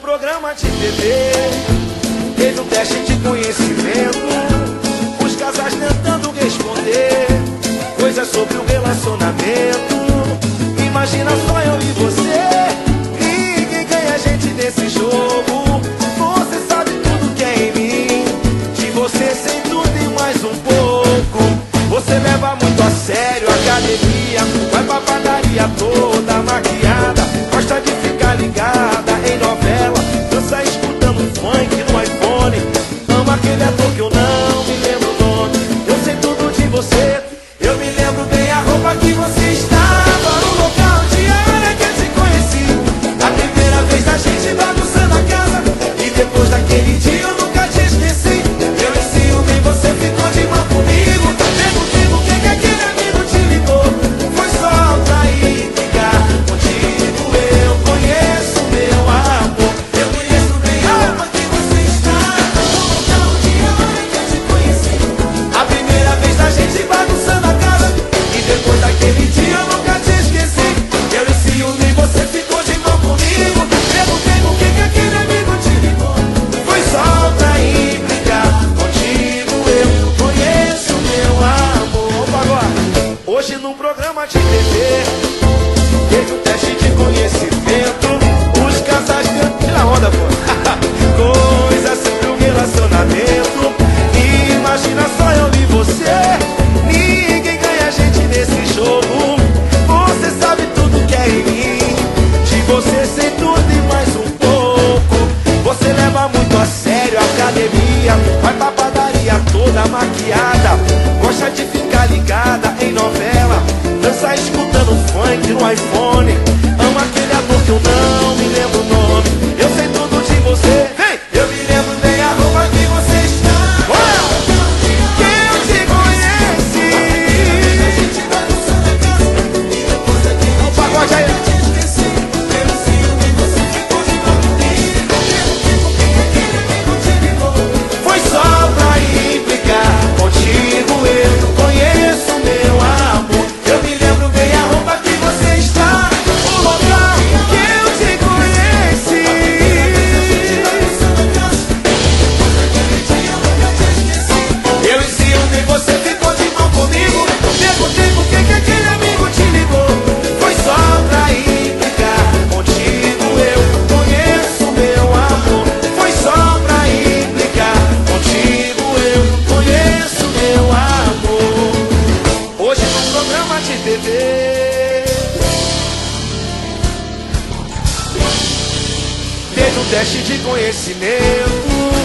programa de TV, teve um teste de conhecimento, os casais tentando responder coisas sobre o relacionamento. Imagina só eu e você, e quem ganha a gente nesse jogo. Você sabe tudo que é em mim, de você sei tudo e mais um pouco. Você leva muito a sério a academia, vai pra padaria toda maquiada, gosta de ficar ligada em novela, dança escutando funk no iPhone, ama aquele ator que eu não me lembro o nome. Eu sei tudo de você, eu me lembro bem a roupa que você estava, no local, dia, hora que eu te conheci, a primeira vez a gente bagunçando a casa, e depois daquele dia eu nunca te esqueci. Eu e ciúme, você ficou de mão comigo. Perguntei por que aquele amigo te ligou, foi só pra ir brigar contigo. Eu conheço meu amor, eu conheço bem a roupa que você estava, no local, dia, hora que eu te conheci, a primeira vez a gente bagunçando a casa, e depois daquele dia eu nunca te esqueci. Eu e ciúme, você ficou de mão comigo. Perguntei por que aquele amigo te ligou, foi só pra ir brigar contigo. Eu conheço meu amor. Opa, agora, hoje num programa de TV, teve um teste de conhecimento, os casais dentro. Tira a onda, pô. Coisa sobre o relacionamento. E imagina só eu e você, ninguém ganha a gente nesse jogo. Você sabe tudo que é em mim, de você sei tudo e mais um pouco. Você leva muito a sério a academia, vai pra padaria toda maquiada, gosta de ficar ligada em novela, dança escutando funk no iPhone, ama aquele ator que eu não me lembro o nome. Eu sei tudo de você, vem! Eu me lembro bem a roupa que você está, que eu te conheci. O pagode aí. Foi só pra implicar contigo. Eu conheço meu amor, eu me lembro bem a roupa que você está, o local que eu te conheci. Eu e ciúme, você ficou de mão comigo. Perguntei por que aquele amigo te ligou, foi só pra implicar contigo. Eu conheço meu amor, foi só pra implicar contigo. Eu conheço meu amor. Hoje no programa de TV, teve um teste de conhecimento,